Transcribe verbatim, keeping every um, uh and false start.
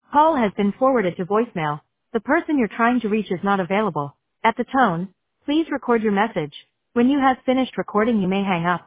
Call has been forwarded to voicemail. The person you're trying to reach is not available. At the tone, please record your message. When you have finished recording, you may hang up.